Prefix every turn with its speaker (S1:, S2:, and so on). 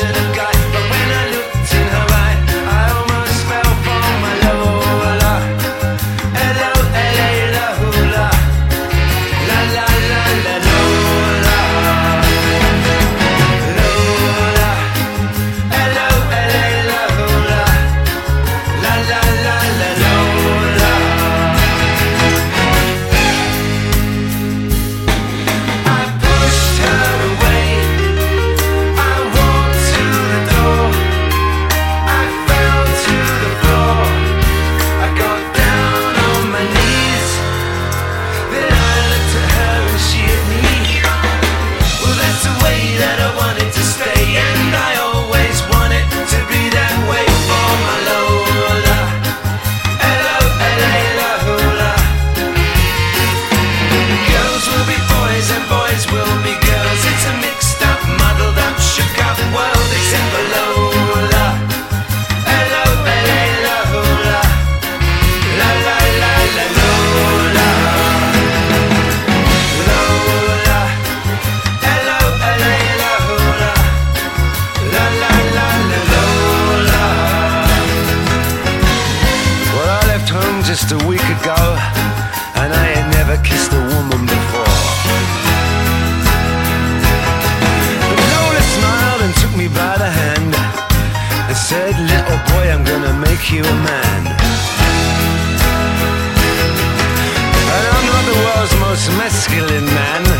S1: just a week ago, and I ain't never kissed a woman before. But Lola smiled and took me by the hand and said, little boy, I'm gonna make you a man. And I'm not the world's most masculine man,